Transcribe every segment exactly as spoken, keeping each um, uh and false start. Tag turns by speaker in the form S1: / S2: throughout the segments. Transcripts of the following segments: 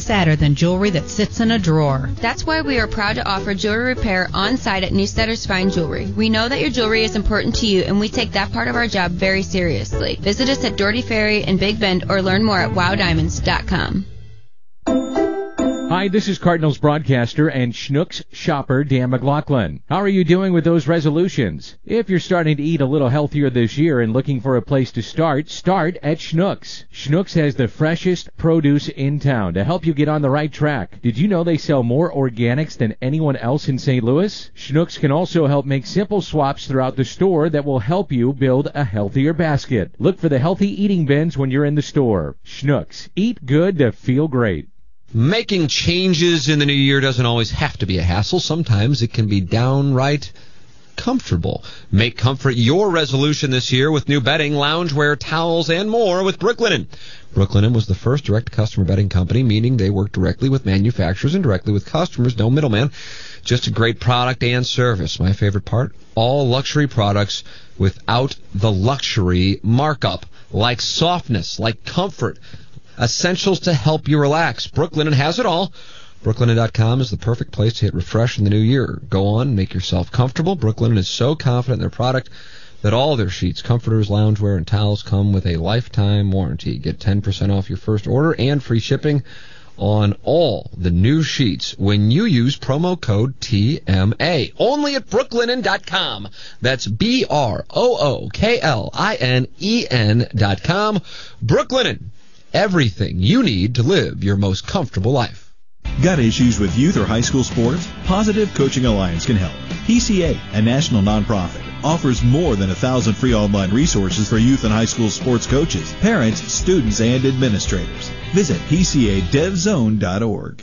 S1: sadder than jewelry that sits in a drawer.
S2: That's why we are proud to offer jewelry repair on site at Newstetter's Fine Jewelry. We know that your jewelry is important to you, and we take that part of our job very seriously. Visit us at Doherty Ferry and Big Bend or learn more at wow diamonds dot com.
S3: Hi, this is Cardinals broadcaster and Schnucks shopper Dan McLaughlin. How are you doing with those resolutions? If you're starting to eat a little healthier this year and looking for a place to start, start at Schnucks. Schnucks has the freshest produce in town to help you get on the right track. Did you know they sell more organics than anyone else in Saint Louis? Schnucks can also help make simple swaps throughout the store that will help you build a healthier basket. Look for the healthy eating bins when you're in the store. Schnucks. Eat good to feel great.
S4: Making changes in the new year doesn't always have to be a hassle. Sometimes it can be downright comfortable. Make comfort your resolution this year with new bedding, loungewear, towels, and more with Brooklinen. Brooklinen was the first direct-to-customer bedding company, meaning they work directly with manufacturers and directly with customers. No middleman. Just a great product and service. My favorite part, all luxury products without the luxury markup, like softness, like comfort, essentials to help you relax. Brooklinen has it all. Brooklinen dot com is the perfect place to hit refresh in the new year. Go on, make yourself comfortable. Brooklinen is so confident in their product that all their sheets, comforters, loungewear, and towels come with a lifetime warranty. Get ten percent off your first order and free shipping on all the new sheets when you use promo code T M A. Only at Brooklinen dot com. That's B R O O K L I N E N dot com. Brooklinen. Everything you need to live your most comfortable life.
S5: Got issues with youth or high school sports? Positive Coaching Alliance can help. P C A, a national nonprofit, offers more than a thousand free online resources for youth and high school sports coaches, parents, students, and administrators. Visit P C A dev zone dot org.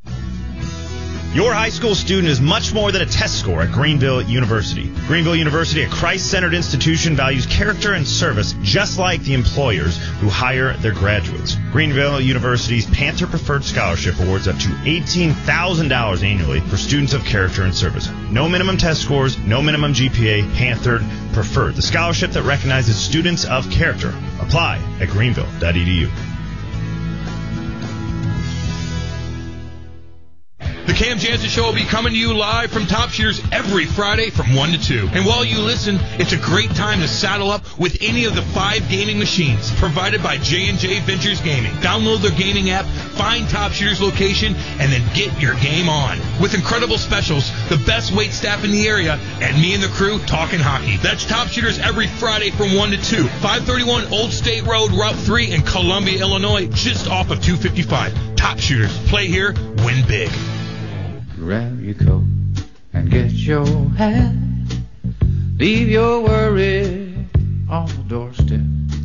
S6: Your high school student is much more than a test score at Greenville University. Greenville University, a Christ-centered institution, values character and service just like the employers who hire their graduates. Greenville University's Panther Preferred Scholarship awards up to eighteen thousand dollars annually for students of character and service. No minimum test scores, no minimum G P A, Panther Preferred, the scholarship that recognizes students of character. Apply at greenville dot e d u.
S7: The Cam Jansen Show will be coming to you live from Top Shooters every Friday from one to two. And while you listen, it's a great time to saddle up with any of the five gaming machines provided by J and J Ventures Gaming. Download their gaming app, find Top Shooters location, and then get your game on. With incredible specials, the best wait staff in the area, and me and the crew talking hockey. That's Top Shooters every Friday from one to two. five thirty-one Old State Road, Route three in Columbia, Illinois, just off of two fifty-five. Top Shooters. Play here, win big.
S8: Grab your coat and get your hat. Leave your worries on the doorstep.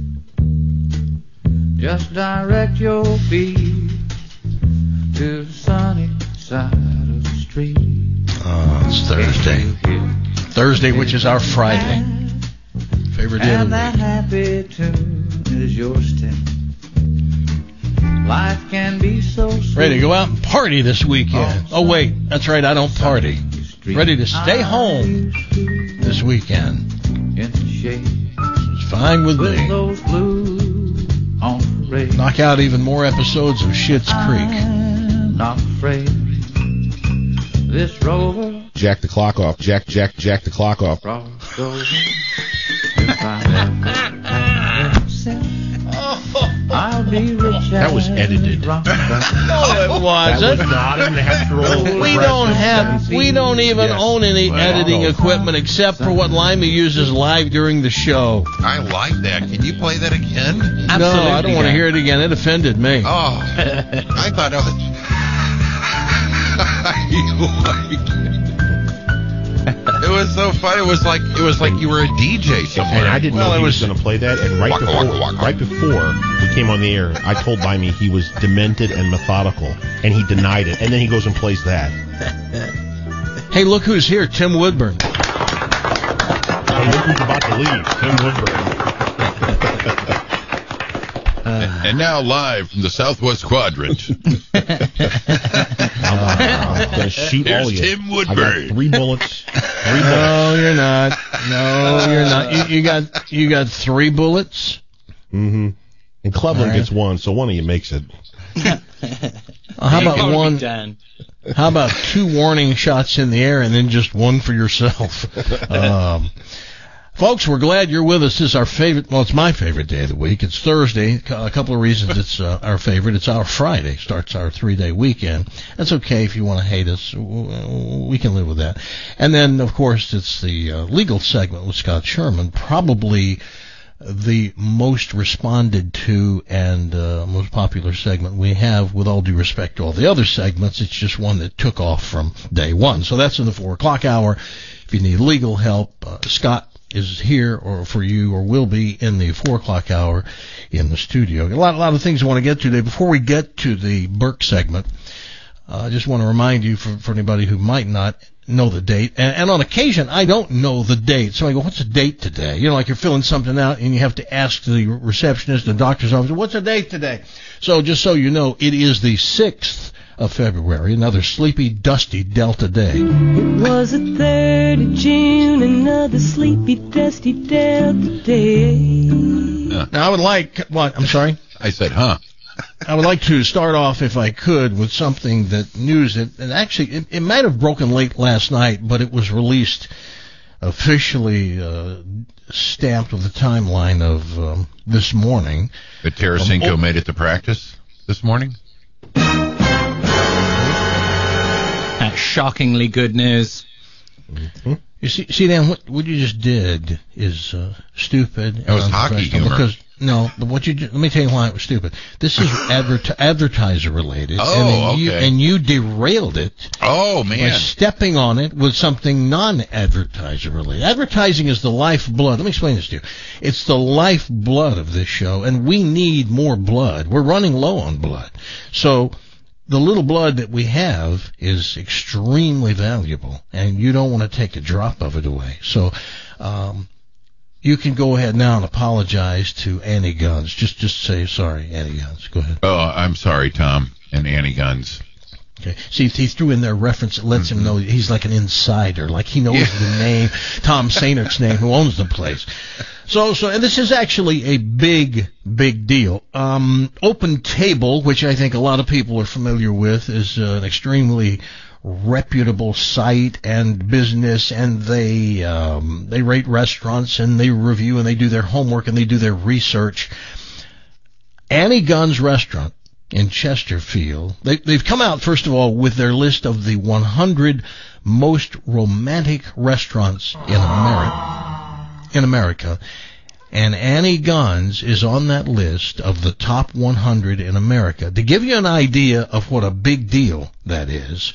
S8: Just direct your feet to the sunny side of the street.
S9: Oh, it's Thursday. Thursday, which is our Friday. Favorite day of the week.
S8: And that happy tune is your step. Life can be so sweet.
S9: Ready to go out and party this weekend. Oh, wait. That's right. I don't party. Ready to stay home this weekend. It's fine with me. Knock out even more episodes of Schitt's Creek.
S8: Not afraid. This rover.
S10: Jack the clock off. Jack, Jack, Jack the clock off.
S8: I'll be rich.
S11: That was edited.
S9: No, it wasn't.
S11: That was not in the natural.
S9: We don't have. We don't even
S11: Yes.
S9: own any
S11: Well,
S9: editing equipment except for what Lima uses live during the show.
S12: I like that. Can you play that again?
S9: No, I don't want to hear it again. It offended me.
S12: Oh, I thought that was. It was so fun. It was like it was like you were a D J somewhere.
S11: And I didn't
S12: well,
S11: know
S12: it
S11: he
S12: was
S11: was going to play that. And right
S12: Waka,
S11: before,
S12: waka, waka.
S11: right before we came on the air, I told Bimey he was demented and methodical, and he denied it. And then he goes and plays that.
S9: Hey, look who's here, Tim Woodburn.
S11: Hey, look who's about to leave, Tim Woodburn.
S12: Uh, and now live from the Southwest Quadrant.
S11: I'm going to shoot
S12: There's
S11: all of you.
S12: Tim Woodburn.
S11: I got three bullets. Three bullets.
S9: No, you're not. No, you're not. You, you got you got three bullets.
S11: Mm-hmm. And Cleveland
S9: Right.
S11: gets one, so one of you makes it.
S9: how about one? How about two warning shots in the air and then just one for yourself? Um, folks, we're glad you're with us. This is our favorite. Well, it's my favorite day of the week. It's Thursday. A couple of reasons it's uh, our favorite. It's our Friday. Starts our three-day weekend. That's okay if you want to hate us. We can live with that. And then, of course, it's the uh, legal segment with Scott Sherman. Probably the most responded to and uh, most popular segment we have, with all due respect to all the other segments. It's just one that took off from day one. So that's in the four o'clock hour. If you need legal help, uh, Scott is here or for you, or will be in the four o'clock hour in the studio. A lot, a lot of things I want to get to today. Before we get to the Burke segment, uh, I just want to remind you, for, for anybody who might not know the date, and, and on occasion I don't know the date, so I go, what's the date today? You know, like you're filling something out and you have to ask the receptionist in the doctor's office, what's the date today? So just so you know, it is the sixth of February, another sleepy, dusty Delta day.
S13: It was the third of June, another sleepy, dusty Delta day.
S9: Yeah. Now I would like, what, I'm sorry?
S12: I said, huh?
S9: I would like to start off, if I could, with something that news that, and actually it, it might have broken late last night, but it was released officially uh, stamped with the timeline of um, this morning.
S12: That Tarasenko um, oh, made it to practice this morning?
S14: That's shockingly good news.
S9: Mm-hmm. You see, see, Dan, what, what you just did is uh, stupid.
S12: It was hockey humor.
S9: Because, no, what you let me tell you why it was stupid. This is adver- advertiser related.
S12: Oh,
S9: and you,
S12: okay.
S9: And you derailed it.
S12: Oh, man.
S9: By stepping on it with something non-advertiser related. Advertising is the lifeblood. Let me explain this to you. It's the lifeblood of this show, and we need more blood. We're running low on blood. So the little blood that we have is extremely valuable, and you don't want to take a drop of it away. So um, you can go ahead now and apologize to Annie Guns. Just just say sorry, Annie Guns. Go ahead.
S12: Oh, I'm sorry, Tom, and Annie Guns.
S9: Okay. See, he threw in their reference that lets mm-hmm. him know he's like an insider, like he knows
S12: yeah.
S9: the name, Tom Sainert's name, who owns the place. So, so, and this is actually a big, big deal. Um, Open Table, which I think a lot of people are familiar with, is uh, an extremely reputable site and business, and they um, they rate restaurants and they review and they do their homework and they do their research. Annie Gunn's restaurant in Chesterfield, they, they've come out, first of all, with their list of the one hundred most romantic restaurants in America. In America, and Annie Gunn's is on that list of the top one hundred in America. To give you an idea of what a big deal that is,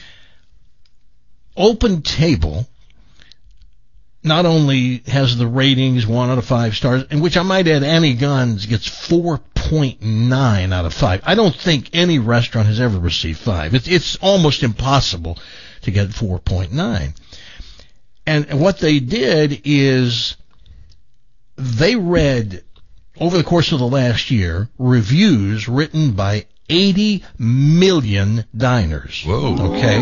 S9: Open Table not only has the ratings one out of five stars, in which I might add Annie Gunn's gets four point nine out of five. I don't think any restaurant has ever received five. It's, it's almost impossible to get four point nine. And what they did is they read, over the course of the last year, reviews written by eighty million diners.
S12: Whoa.
S9: Okay.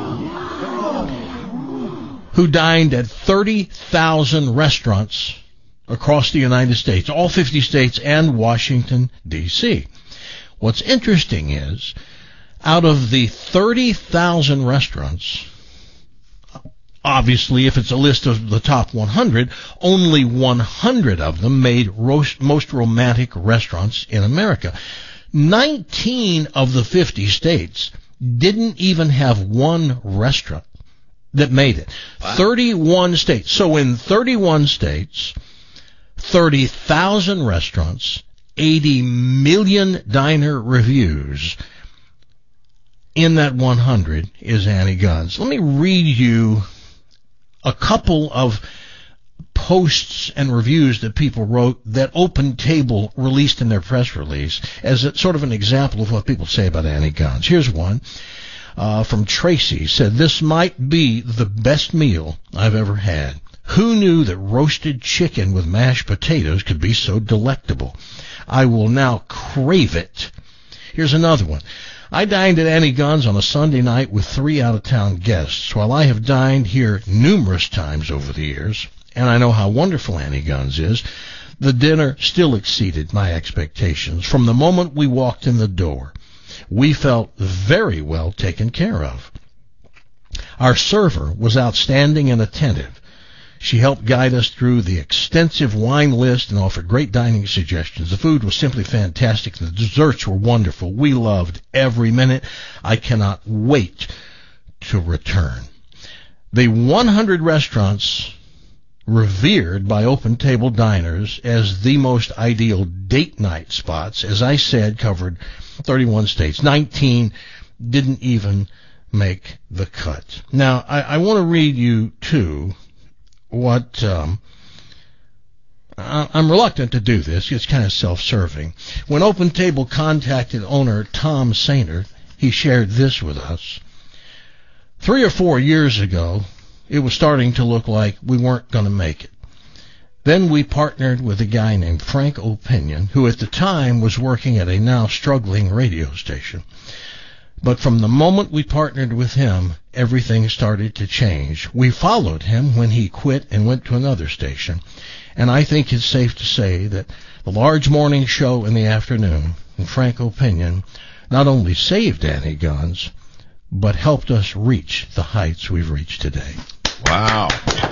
S9: Who dined at thirty thousand restaurants across the United States, all fifty states and Washington, D C What's interesting is, out of the thirty thousand restaurants, obviously, if it's a list of the top one hundred, only one hundred of them made roast, most romantic restaurants in America. nineteen of the fifty states didn't even have one restaurant that made it. Wow. thirty-one states. So in thirty-one states, thirty thousand restaurants, eighty million diner reviews. In that one hundred is Annie Gunn's. Let me read you a couple of posts and reviews that people wrote that Open Table released in their press release as a, sort of an example of what people say about Annie Gunn's. Here's one uh, from Tracy. Said, "This might be the best meal I've ever had. Who knew that roasted chicken with mashed potatoes could be so delectable? I will now crave it." Here's another one. "I dined at Annie Gunn's on a Sunday night with three out-of-town guests. While I have dined here numerous times over the years, and I know how wonderful Annie Gunn's is, the dinner still exceeded my expectations from the moment we walked in the door. We felt very well taken care of. Our server was outstanding and attentive. She helped guide us through the extensive wine list and offered great dining suggestions. The food was simply fantastic. The desserts were wonderful. We loved every minute. I cannot wait to return. The one hundred restaurants revered by Open Table diners as the most ideal date night spots, as I said, covered thirty-one states. nineteen didn't even make the cut. Now, I, I want to read you, too, what um, I, I'm reluctant to do this. It's kind of self-serving. When Open Table contacted owner Tom Sainer, he shared this with us. Three or four years ago, it was starting to look like we weren't going to make it. Then we partnered with a guy named Frank Opinion, who at the time was working at a now struggling radio station. But from the moment we partnered with him, everything started to change. We followed him when he quit and went to another station. And I think it's safe to say that the large morning show in the afternoon and Frank Opinion not only saved Annie Guns, but helped us reach the heights we've reached today.
S12: Wow.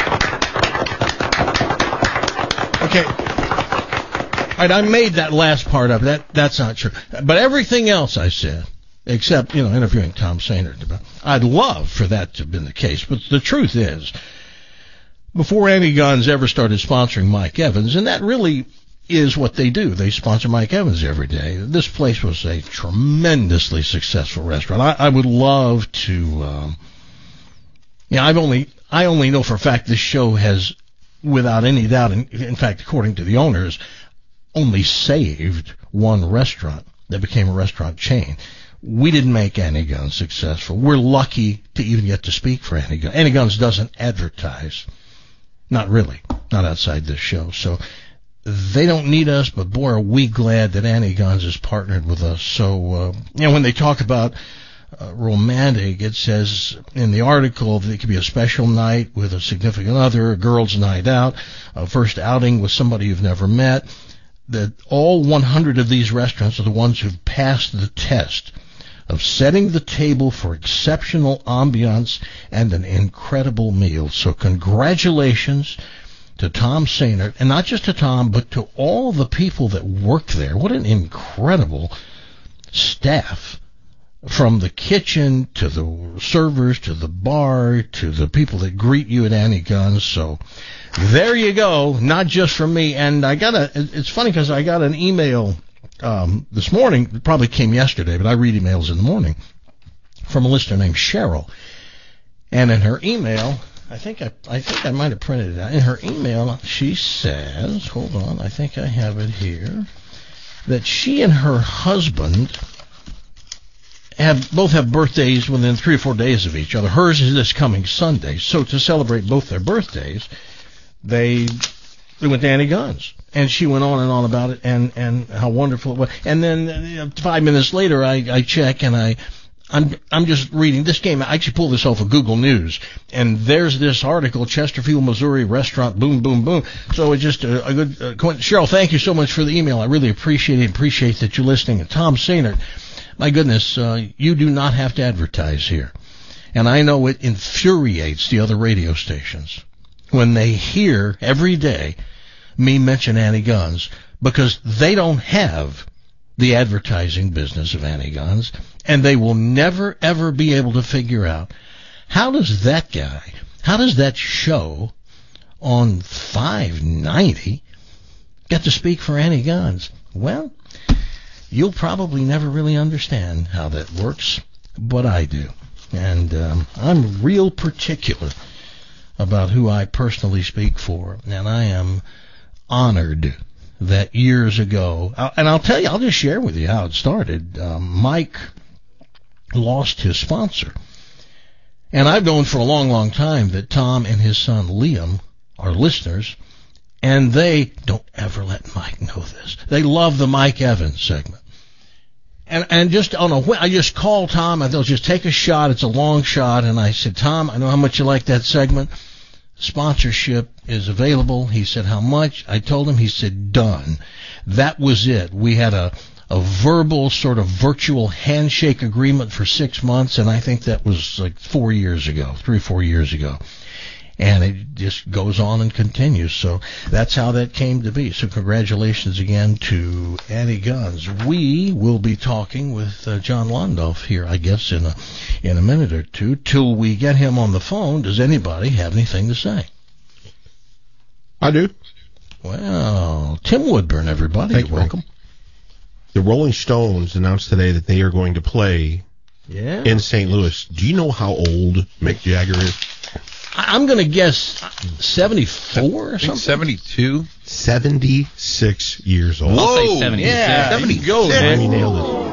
S9: Okay. All right, I made that last part up. That that's not true. But everything else I said, except, you know, interviewing Tom Sainer, I'd love for that to have been the case. But the truth is, before Annie Guns ever started sponsoring Mike Evans, and that really is what they do. They sponsor Mike Evans every day. This place was a tremendously successful restaurant. I, I would love to, um, yeah, I've only, I only know for a fact this show has, without any doubt, in, in fact, according to the owners, only saved one restaurant that became a restaurant chain. We didn't make Annie Guns successful. We're lucky to even get to speak for Annie Guns. Annie Guns doesn't advertise. Not really. Not outside this show. So they don't need us, but boy, are we glad that Annie Guns has partnered with us. So, uh, you know, when they talk about uh, romantic, it says in the article that it could be a special night with a significant other, a girl's night out, a first outing with somebody you've never met, that all one hundred of these restaurants are the ones who've passed the test of setting the table for exceptional ambiance and an incredible meal. So congratulations to Tom Sainer, and not just to Tom, but to all the people that work there. What an incredible staff, from the kitchen to the servers to the bar to the people that greet you at Annie Guns. So there you go, not just from me. And I got a, it's funny because I got an email um, this morning, it probably came yesterday, but I read emails in the morning, from a listener named Cheryl. And in her email, I think I, I think I might have printed it out. In her email, she says, hold on, I think I have it here, that she and her husband have both have birthdays within three or four days of each other. Hers is this coming Sunday. So to celebrate both their birthdays, they they went to Annie Guns. And she went on and on about it and, and how wonderful it was. And then uh, five minutes later, I, I check and I... I'm I'm just reading this game. I actually pulled this off of Google News, and there's this article: Chesterfield, Missouri restaurant, boom, boom, boom. So it's just a, a good uh, Cheryl. Thank you so much for the email. I really appreciate it. Appreciate that you're listening. And Tom Sainer, my goodness, uh, you do not have to advertise here, and I know it infuriates the other radio stations when they hear every day me mention Annie Guns, because they don't have the advertising business of Annie Guns, and they will never, ever be able to figure out, how does that guy, how does that show on five ninety get to speak for Annie Guns? Well, you'll probably never really understand how that works, but I do. And um, I'm real particular about who I personally speak for, and I am honored that years ago, and I'll tell you, I'll just share with you how it started. Um, Mike lost his sponsor. And I've known for a long, long time that Tom and his son Liam are listeners, and they don't ever let Mike know this. They love the Mike Evans segment. And and just on a whim, I just call Tom, and they'll just take a shot. It's a long shot, and I said, Tom, I know how much you like that segment. Sponsorship is available. He said, how much? I told him. He said, done. That was it. We had a a verbal sort of virtual handshake agreement for six months, and I think that was like four years ago, three, four years ago. And it just goes on and continues. So that's how that came to be. So congratulations again to Addie Guns. We will be talking with uh, John Londolf here, I guess, in a in a minute or two. Till we get him on the phone, does anybody have anything to say?
S11: I do.
S9: Well, Tim Woodburn, everybody.
S11: Thank
S9: You're
S11: you,
S9: welcome.
S11: The Rolling Stones announced today that they are going to play
S9: yeah.
S11: in Saint Louis. Do you know how old Mick Jagger is?
S9: I'm going to guess seventy-four or something.
S12: seventy-two?
S11: seventy-six years old.
S14: I'll say seventy-six.
S9: Yeah,
S11: seventy
S9: go, man.
S11: He nailed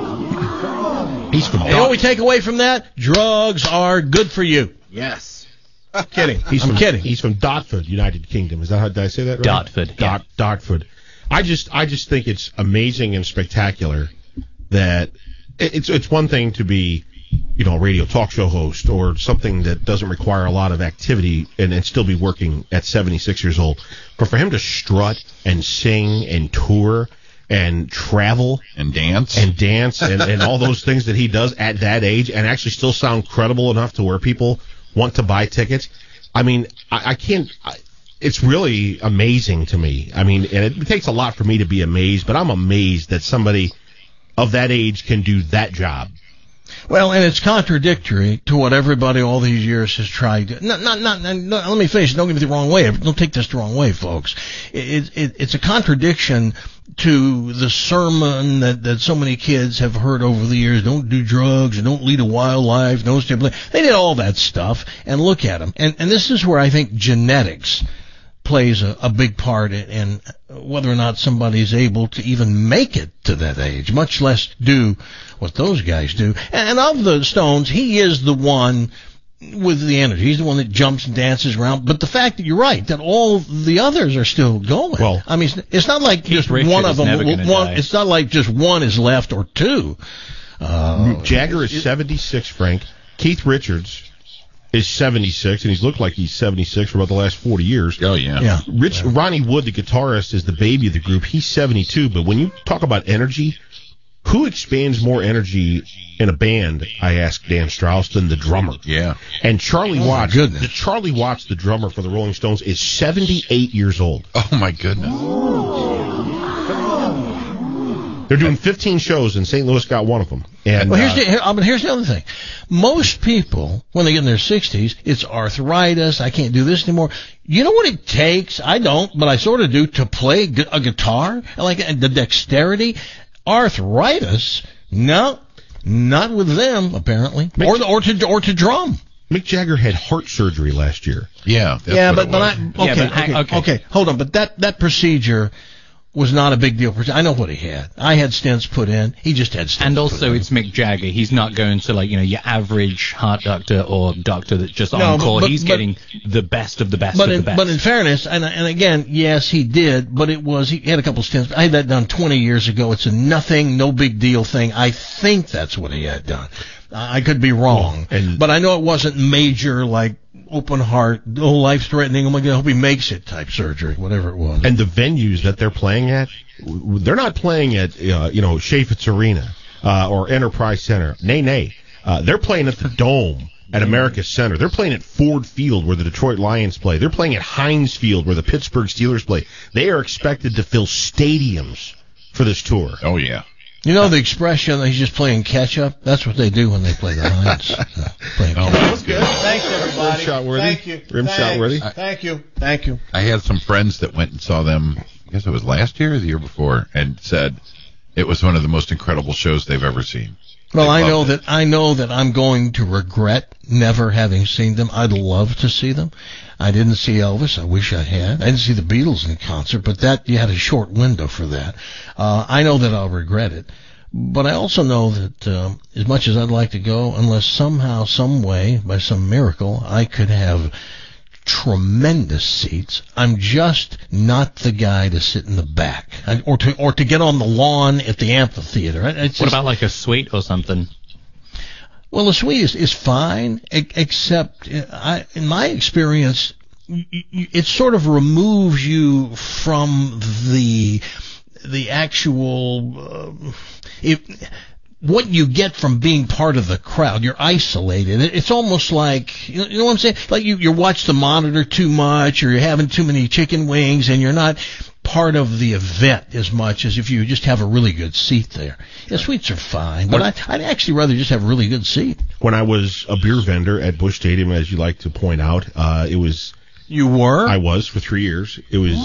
S11: it. He's from
S9: You know what we take away from that? Drugs are good for you.
S12: Yes.
S9: Kidding.
S11: He's
S9: I'm
S11: from,
S9: kidding.
S11: He's from Dartford, United Kingdom. Is that how did I say that right?
S14: Dartford.
S11: Dart,
S14: Yeah.
S11: Dartford. I just I just think it's amazing and spectacular that it's it's one thing to be, you know, a radio talk show host or something that doesn't require a lot of activity and, and still be working at seventy-six years old. But for him to strut and sing and tour and travel
S12: and dance
S11: and dance and, and all those things that he does at that age and actually still sound credible enough to where people want to buy tickets. I mean, I, I can't. I, it's really amazing to me. I mean, and it takes a lot for me to be amazed, but I'm amazed that somebody of that age can do that job.
S9: Well, and it's contradictory to what everybody all these years has tried to. Not, not, not, not let me finish. Don't get me the wrong way. Don't take this the wrong way, folks. It, it, it's a contradiction to the sermon that, that so many kids have heard over the years. Don't do drugs, don't lead a wild life, don't stimulate. They did all that stuff, and look at them. And, and this is where I think genetics plays a, a big part in, in whether or not somebody's able to even make it to that age, much less do what those guys do. And of the Stones, he is the one with the energy. He's the one that jumps and dances around. But the fact that you're right, that all the others are still going.
S11: Well,
S9: I mean, it's not like
S14: Keith
S9: just
S14: Richards
S9: one of
S14: is
S9: them.
S14: never gonna
S9: One,
S14: die.
S9: it's not like just one is left or two. Uh,
S11: Jagger is seventy-six, Frank. Keith Richards is seventy-six, and he's looked like he's seventy-six for about the last forty years.
S12: Oh, yeah.
S9: yeah.
S11: Rich
S9: yeah.
S11: Ronnie Wood, the guitarist, is the baby of the group. He's seventy-two, but when you talk about energy, who expands more energy in a band, I asked Dan Strauss, than the drummer?
S12: Yeah.
S11: And Charlie
S9: Oh,
S11: Watts,
S9: goodness.
S11: the Charlie Watts, the drummer for the Rolling Stones, is seventy-eight years old.
S12: Oh, my goodness.
S11: They're doing fifteen shows, and Saint Louis got one of them. And
S9: Well, here's
S11: uh,
S9: the here, I mean, here's the other thing. Most people, when they get in their sixties, it's arthritis. I can't do this anymore. You know what it takes? I don't, but I sort of do, to play gu- a guitar, like the dexterity. Arthritis? No, not with them apparently,
S11: Mick-
S9: or the, or to or to drum.
S11: Mick Jagger had heart surgery last year.
S12: Yeah. That's
S9: yeah,
S12: what
S9: but
S12: it
S9: but
S12: was.
S9: I okay,
S14: Yeah, but
S9: okay,
S14: hang- okay.
S9: okay, hold on. But that that procedure was not a big deal. I know what he had. I had stents put in. He just had stents
S14: And
S9: put
S14: also,
S9: in.
S14: it's Mick Jagger. He's not going to, like, you know, your average heart doctor or doctor that's just
S9: No,
S14: on
S9: but-
S14: call.
S9: but-
S14: He's
S9: but-
S14: getting the best of the best
S9: But
S14: of
S9: in,
S14: the best.
S9: but in fairness, and and again, yes, he did, but it was, he had a couple stents. I had that done twenty years ago. It's a nothing, no big deal thing. I think that's what he had done. I I could be wrong,
S11: And-
S9: but I know it wasn't major, like open heart, oh, life threatening, oh my God, I hope he makes it type surgery, whatever it was.
S11: And the venues that they're playing at, w- they're not playing at, uh, you know, Chaffetz Arena uh, or Enterprise Center. Nay, nay. Uh, they're playing at the Dome at America's Center. They're playing at Ford Field where the Detroit Lions play. They're playing at Heinz Field where the Pittsburgh Steelers play. They are expected to fill stadiums for this tour.
S12: Oh, yeah.
S9: You know the expression, he's just playing catch up? That's what they do when they play the Lions. Uh, playing
S12: Oh,
S9: catch up.
S12: that was good.
S9: Thanks, everybody.
S11: Rim shot worthy?
S9: Thank you.
S11: Rim shot
S9: Thanks.
S11: worthy?
S9: Thank you. Thank you.
S12: I had some friends that went and saw them, I guess it was last year or the year before, and said it was one of the most incredible shows they've ever seen.
S9: Well,
S12: They
S9: I know
S12: loved
S9: that
S12: it.
S9: I know that I'm going to regret never having seen them. I'd love to see them. I didn't see Elvis. I wish I had. I didn't see the Beatles in concert, but that you had a short window for that. Uh, I know that I'll regret it. But I also know that um, as much as I'd like to go, unless somehow, some way, by some miracle, I could have tremendous seats, I'm just not the guy to sit in the back, I, or to or to get on the lawn at the amphitheater. It's
S14: what
S9: just,
S14: about like a suite or something?
S9: well, the suite is, is fine, e- except uh, I, in my experience, y- y- it sort of removes you from the the actual uh, if, what you get from being part of the crowd. You're isolated. It's almost like, you know what I'm saying? Like you, you watch the monitor too much, or you're having too many chicken wings, and you're not part of the event as much as if you just have a really good seat there. Yeah, suites are fine, but I, I'd actually rather just have a really good seat.
S11: When I was a beer vendor at Busch Stadium, as you like to point out, uh, it was...
S9: You were?
S11: I was for three years. It was...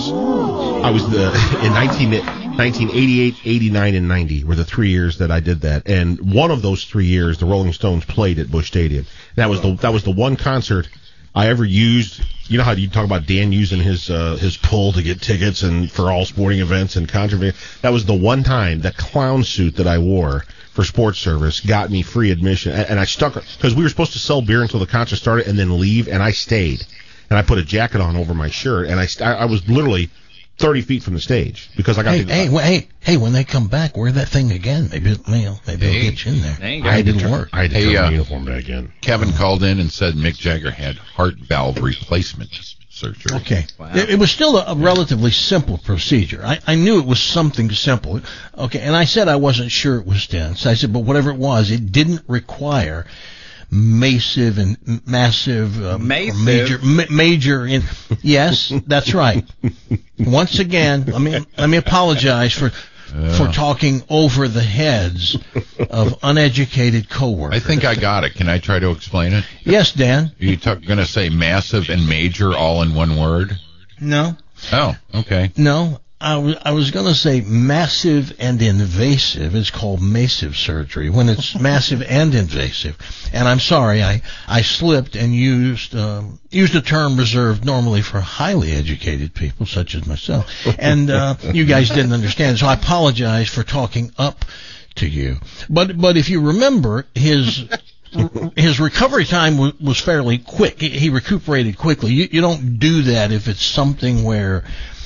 S11: I was the... In nineteen, nineteen eighty-eight, eighty-nine, and ninety were the three years that I did that. And one of those three years, the Rolling Stones played at Busch Stadium. That was the that was the one concert I ever used. You know how you talk about Dan using his uh, his pull to get tickets and for all sporting events and concert. That was the one time the clown suit that I wore for Sports Service got me free admission, and, and I stuck because we were supposed to sell beer until the concert started and then leave, and I stayed, and I put a jacket on over my shirt, and I I was literally thirty feet from the stage because I got.
S9: Hey,
S11: to,
S9: hey, well, hey, hey! When they come back, wear that thing again. Maybe, you know, maybe
S12: Hey.
S9: they'll get you in there.
S14: There you go.
S9: I didn't work.
S11: I had to
S12: Hey,
S11: turn
S12: uh,
S11: my uniform back in.
S12: Kevin called in and said Mick Jagger had heart valve replacement surgery.
S9: Okay. It, it was still a, a relatively simple procedure. I, I knew it was something simple. Okay, and I said I wasn't sure it was dense. I said, but whatever it was, it didn't require massive and m- massive, um, or
S14: Massive?
S9: major, ma- major. In, yes, that's right. Once again, let me let me apologize for. For talking over the heads of uneducated coworkers.
S12: I think I got it. Can I try to explain it?
S9: Yes, Dan.
S12: Are you t- going to say massive and major all in one word?
S9: No.
S12: Oh, okay.
S9: No. I was, I was going to say massive and invasive. It's called massive surgery when it's massive and invasive. And I'm sorry, I, I slipped and used um, used a term reserved normally for highly educated people such as myself. And uh, you guys didn't understand, so I apologize for talking up to you. But but if you remember, his his recovery time was, was fairly quick. He, he recuperated quickly. You, you don't do that if it's something where,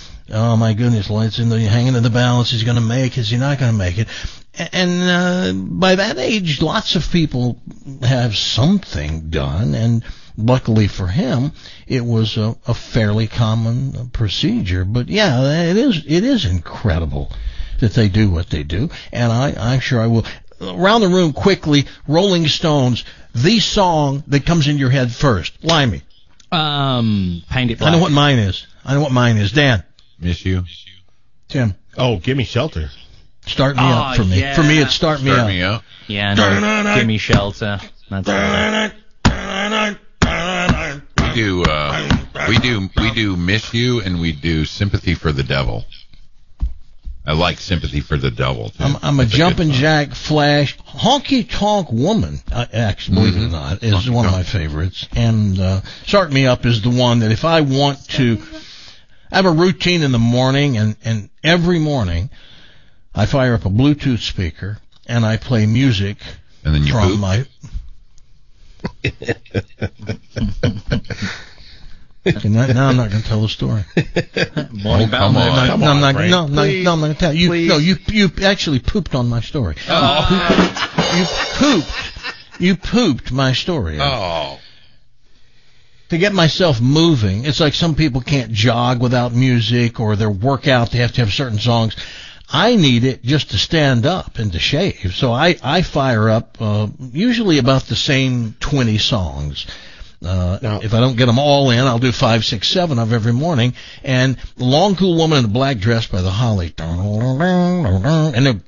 S9: oh my goodness, lights in the hanging in the balance. Is he going to make it? Is he not going to make it? And uh, by that age, lots of people have something done, and luckily for him, it was a, a fairly common procedure. But yeah, it is it is incredible that they do what they do, and I, I'm sure I will. Around the room quickly, Rolling Stones, the song that comes in your head first. Limey.
S14: Um, Paint It Black.
S9: I know what mine is. I know what mine is. Dan.
S12: Miss you.
S9: Tim.
S11: Oh, give me shelter.
S9: Start me
S14: Oh,
S9: up for me.
S14: yeah.
S9: For me, it's Start Me
S12: Start
S9: Up.
S12: me up.
S14: Yeah, no, Give Me Shelter. That's it.
S12: We do, uh, we do, we do Miss You, and we do Sympathy for the Devil. I like Sympathy for the Devil, too.
S9: I'm, I'm a
S12: That's
S9: Jumpin'
S12: good song.
S9: Jack Flash. Honky Tonk Woman, uh, actually, believe it or
S12: Mhm.
S9: not, is
S12: Honky
S9: one of
S12: Tonk.
S9: my favorites. And uh, Start Me Up is the one that if I want to, I have a routine in the morning, and, and every morning I fire up a Bluetooth speaker and I play music
S12: And then you
S9: from
S12: poop?
S9: my... Okay, now, now I'm not going to tell the story.
S14: Morning
S12: Oh, come
S14: Bell.
S12: on.
S9: No,
S11: Come
S9: no, I'm
S11: on,
S9: not,
S11: Frank.
S9: no, no,
S11: Please.
S9: no, I'm not going to tell you.
S11: Please.
S9: No, you you actually pooped on my story.
S12: Oh.
S9: You pooped. You pooped my story.
S12: Oh.
S9: To get myself moving, it's like some people can't jog without music, or their workout, they have to have certain songs. I need it just to stand up and to shave. So I, I fire up uh, usually about the same twenty songs. Uh,
S11: Now-
S9: if I don't get them all in, I'll do five, six, seven of every morning. And Long Cool Woman in a Black Dress by the Holly. And then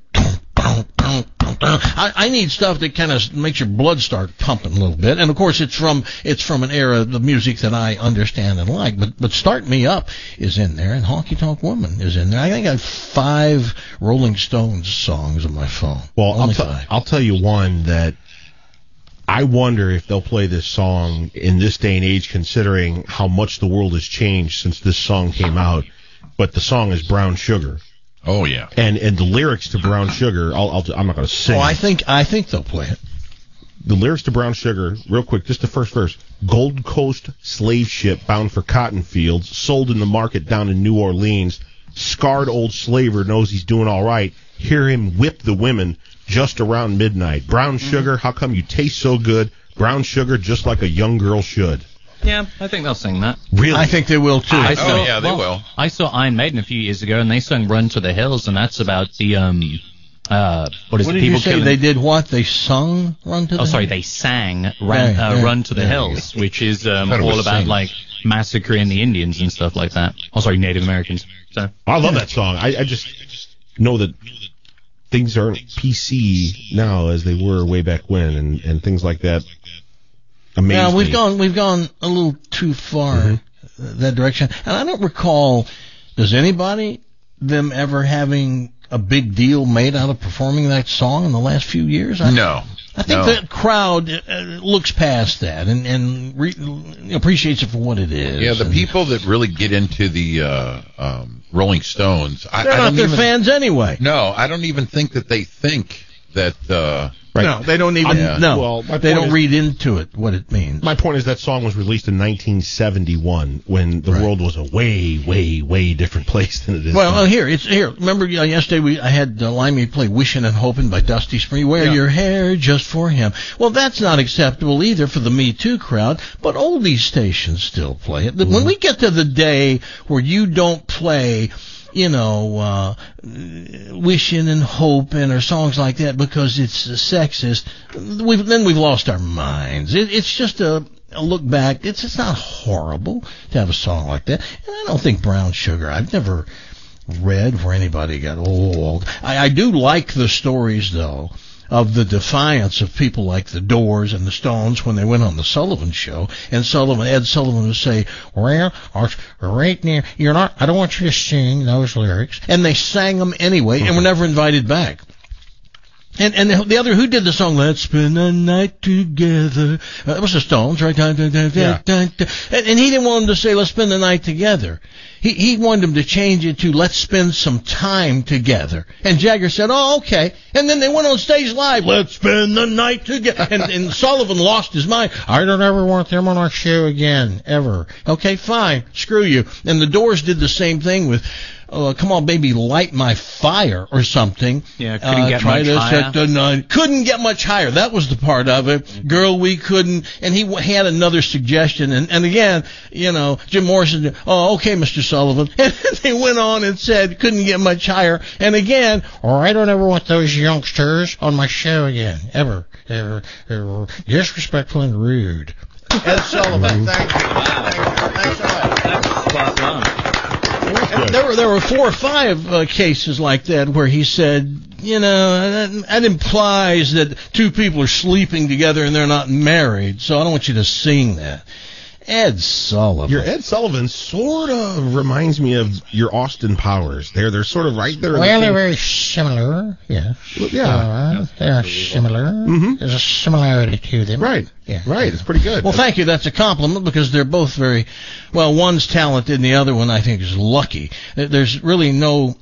S9: I, I need stuff that kind of makes your blood start pumping a little bit. And of course, it's from it's from an era of the music that I understand and like. But but Start Me Up is in there, and Honky Tonk Woman is in there. I think I have five Rolling Stones songs on my phone.
S11: Well, I'll,
S9: Only
S11: t-
S9: five.
S11: I'll tell you one that I wonder if they'll play this song in this day and age, considering how much the world has changed since this song came out. But the song is Brown Sugar.
S12: Oh, yeah.
S11: And and the lyrics to Brown Sugar, I'll, I'll, I'm not going to sing.
S9: Oh, I think I think they'll play it.
S11: The lyrics to Brown Sugar, real quick, just the first verse. Gold Coast slave ship bound for cotton fields, sold in the market down in New Orleans. Scarred old slaver knows he's doing all right. Hear him whip the women just around midnight. Brown sugar, how come you taste so good? Brown sugar, just like a young girl should.
S14: Yeah, I think they'll sing that.
S11: Really?
S9: I think they will too.
S14: I
S12: Oh,
S14: saw,
S12: yeah, they
S14: well,
S12: will.
S14: I saw Iron Maiden a few years ago, and they sung "Run to the Hills," and that's about the um, uh, what is
S9: What
S14: it?
S9: did
S14: People
S9: you say?
S14: killing.
S9: They did what? They sung "Run to the."
S14: Oh, sorry,
S9: Hills?
S14: they sang "Run,
S9: Right,
S14: uh,
S9: right.
S14: Run to the
S9: There you
S14: Hills," which is um,
S12: thought it
S14: all
S12: was
S14: about
S12: sing.
S14: like massacring the Indians and stuff like that. Oh, sorry, Native Americans. So
S11: I love that song. I, I just know that things aren't P C now as they were way back when, and, and things like that amaze
S9: Yeah, we've
S11: me.
S9: gone we've gone a little too far
S11: Mm-hmm.
S9: that direction, and I don't recall. Does anybody them ever having a big deal made out of performing that song in the last few years? I,
S12: No.
S9: I think
S12: no.
S9: the crowd uh, looks past that and and re- appreciates it for what it is.
S12: Yeah, the
S9: and
S12: people that really get into the uh, um, Rolling Stones, I,
S9: they're
S12: I
S9: not
S12: don't
S9: their
S12: even,
S9: fans anyway.
S12: No, I don't even think that they think that. Uh,
S11: Right.
S9: No, they don't even
S12: Yeah.
S9: no.
S11: Well, my
S9: they
S11: point
S9: don't
S11: is-
S9: read into it what it means.
S11: My point is that song was released in nineteen seventy-one when the
S9: Right.
S11: world was a way, way, way different place than it is
S9: Well,
S11: now.
S9: uh, here it's here. Remember uh, yesterday we I had uh, Limey play "Wishing and Hoping" by Dusty Spring. Wear
S11: Yeah.
S9: your hair just for him. Well, that's not acceptable either for the Me Too crowd. But oldies stations still play it.
S11: Mm-hmm.
S9: When we get to the day where you don't play, you know, uh, "Wishing and Hoping" or songs like that because it's uh, sexist, we've then we've lost our minds. It, it's just a. a look back. It's it's not horrible to have a song like that, and I don't think Brown Sugar. I've never read where anybody got old. I, I do like the stories though of the defiance of people like the Doors and the Stones when they went on the Sullivan Show, and Sullivan Ed Sullivan would say, "Well, right near, you're not. I don't want you to sing those lyrics," and they sang them anyway, and were never invited back. And and the, the other, who did the song "Let's Spend the Night Together"? Uh, it was the Stones, right? Dun, dun, dun,
S11: Yeah.
S9: dun, dun. And, and he didn't want them to say "Let's spend the night together." He he wanted them to change it to "Let's spend some time together." And Jagger said, "Oh, okay." And then they went on stage live. "Let's spend the night together." And, and Sullivan lost his mind. "I don't ever want them on our show again, ever." Okay, fine, screw you. And the Doors did the same thing with. Uh, come on, baby, light my fire or something.
S14: Yeah, couldn't
S9: uh,
S14: get
S9: try
S14: much
S9: to
S14: higher.
S9: set the nine. Couldn't get much higher. That was the part of it. Girl, we couldn't. And he w- had another suggestion. And, and again, you know, Jim Morrison, "Oh, okay, Mister Sullivan." And they went on and said, couldn't get much higher. And again, "Oh, I don't ever want those youngsters on my show again. Ever. Ever. Ever. Disrespectful and rude." Ed Sullivan, thank you. Thanks so much. And there were there were four or five uh, cases like that where he said, you know, that, that implies that two people are sleeping together and they're not married, so I don't want you to sing that. Ed Sullivan.
S11: Your Ed Sullivan sort of reminds me of your Austin Powers. They're they're sort of right there. in the
S9: Well, they're
S11: same-
S9: very similar, yes.
S11: Yeah.
S9: Uh, they are similar.
S11: Mm-hmm.
S9: There's a similarity to them.
S11: Right.
S9: Yeah.
S11: Right. It's pretty good.
S9: Well, thank you. That's a compliment because they're both very, well, one's talented and the other one I think is lucky. There- There's really no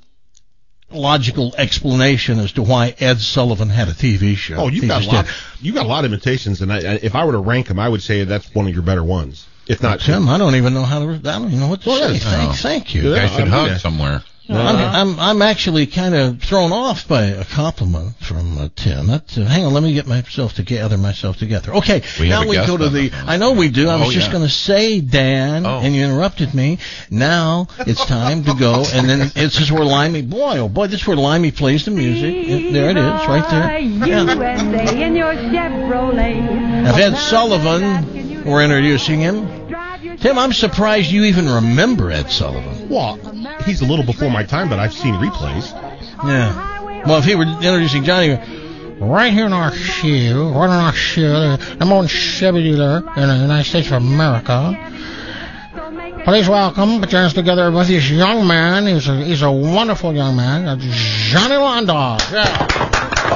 S9: logical explanation as to why Ed Sullivan had a T V show.
S11: Oh, you've
S9: He
S11: got a
S9: just
S11: lot.
S9: did.
S11: You've got a lot of imitations, and I, I, if I were to rank them, I would say that's one of your better ones. If not,
S9: Tim, I don't even know how to. I don't even know what to
S11: Well,
S9: say.
S11: yes.
S9: Thank,
S12: Oh.
S9: thank you.
S12: You guys
S11: Yeah,
S12: should
S11: I'll
S12: hug
S11: do that.
S12: somewhere.
S9: I'm, I'm I'm actually kind of thrown off by a compliment from uh, Tim. That, uh, hang on, let me get myself together. Myself together. Okay,
S12: We have
S9: now
S12: a
S9: we
S12: guest
S9: go to
S12: on
S9: the.
S12: the phone.
S9: I know we do. I was
S12: Oh,
S9: just
S12: yeah.
S9: going to say, Dan,
S12: Oh.
S9: and you interrupted me. Now it's time to go, and then this is where Limey. Boy, oh boy, this is where Limey plays the music. It- there it is, right there. Yeah.
S13: U S A in your Chevrolet.
S9: Now, if Ed Sullivan, we're introducing him. Tim, I'm surprised you even remember Ed Sullivan.
S11: well, he's a little before my time, but I've seen replays.
S9: Yeah. Well, if he were introducing Johnny, right here in our shoe, right in our shoe, number one Chevy dealer in the United States of America. Please welcome, put your hands together with this young man. He's a, he's a wonderful young man, uh, Johnny Landau. Yeah.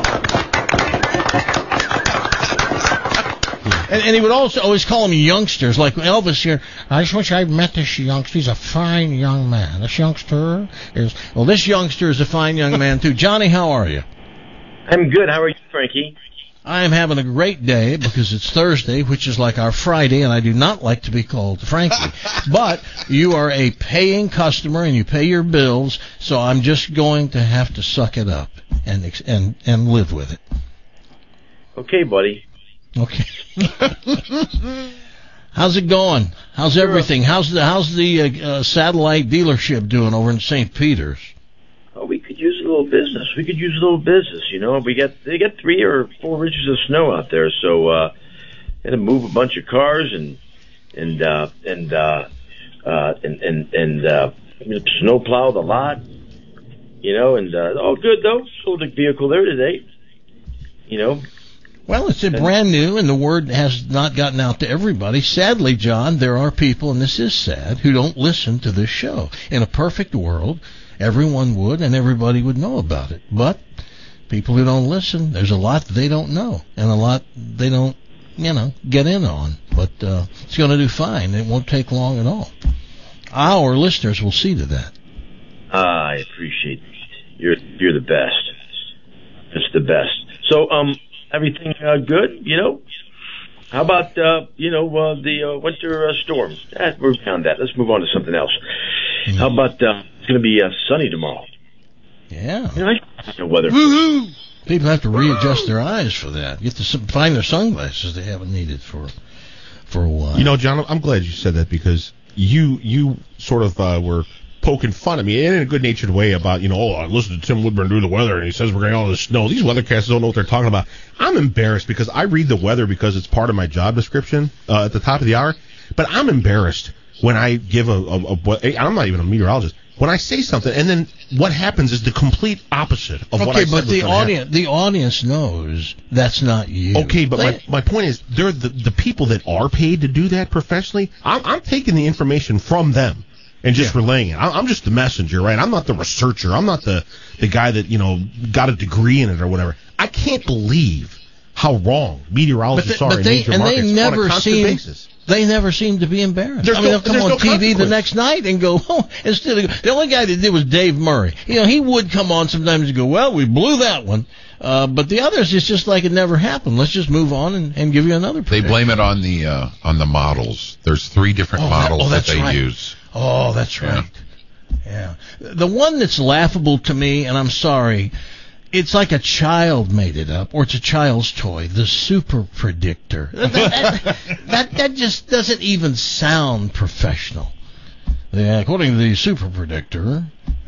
S9: And, and he would also always call them youngsters, like Elvis here. I just wish I'd met this youngster. He's a fine young man. This youngster is, well, this youngster is a fine young man, too. Johnny, how are you?
S15: I'm good. How are you, Frankie?
S9: I am having a great day because it's Thursday, which is like our Friday, and I do not like to be called Frankie. But you are a paying customer, and you pay your bills, so I'm just going to have to suck it up and ex- and and live with it.
S15: Okay, buddy.
S9: Okay. How's it going? How's everything? How's the how's the uh, uh, satellite dealership doing over in Saint Peter's?
S15: Oh, we could use a little business. We could use a little business. You know, we got they got three or four inches of snow out there, so uh, had to move a bunch of cars and and uh, and uh, uh, and and and uh, snow plow the lot. You know, and uh, all good though. Sold a vehicle there today. You know.
S9: Well, it's a brand new, and the word has not gotten out to everybody. Sadly, John, there are people, and this is sad, who don't listen to this show. In a perfect world, everyone would, and everybody would know about it. But people who don't listen, there's a lot they don't know, and a lot they don't, you know, get in on. But uh, it's going to do fine. It won't take long at all. Our listeners will see to that.
S15: I appreciate it. You're you're the best. It's the best. So, um. Everything uh, good, you know? How about, uh, you know, uh, the uh, winter uh, storm? Eh, we're beyond that. Let's move on to something else. Mm-hmm. How about, uh, it's going to be uh, sunny tomorrow.
S9: Yeah.
S15: You know, I the weather.
S9: Woo-hoo! People have to readjust their eyes for that. You have to find their sunglasses they haven't needed for for a while.
S11: You know, John, I'm glad you said that because you you sort of uh, were poking fun at me in a good-natured way about, you know, oh, I listened to Tim Woodburn do the weather, and he says we're getting all this snow. These weathercasters don't know what they're talking about. I'm embarrassed because I read the weather because it's part of my job description uh, at the top of the hour, but I'm embarrassed when I give a, a, a, I'm not even a meteorologist, when I say something, and then what happens is the complete opposite of
S9: okay,
S11: what I said.
S9: Okay, but the audience,
S11: happen.
S9: the audience knows that's not you.
S11: Okay, but
S9: they,
S11: my, my point is, they're the, the people that are paid to do that professionally. I'm, I'm taking the information from them and just yeah. relaying it. I'm just the messenger, right? I'm not the researcher. I'm not the, the guy that, you know, got a degree in it or whatever. I can't believe how wrong meteorologists
S9: but the,
S11: are
S9: but
S11: in
S9: they,
S11: major
S9: and
S11: markets
S9: they never
S11: on a constant
S9: seem,
S11: basis.
S9: They never seem to be embarrassed.
S11: There's
S9: I mean,
S11: no,
S9: they'll come on
S11: no
S9: T V the next night and go, oh, instead of, the only guy that did was Dave Murray. You know, he would come on sometimes and go, well, we blew that one. Uh, but the others, it's just like it never happened. Let's just move on and, and give you another prediction.
S12: They blame it on the uh, on the models. There's three different
S9: oh,
S12: models
S9: that, oh,
S12: that they
S9: right.
S12: use.
S9: Oh, that's right. Yeah. Yeah. The one that's laughable to me, and I'm sorry, it's like a child made it up, or it's a child's toy, the super predictor. That, that, that, that just doesn't even sound professional. Yeah, according to the super predictor.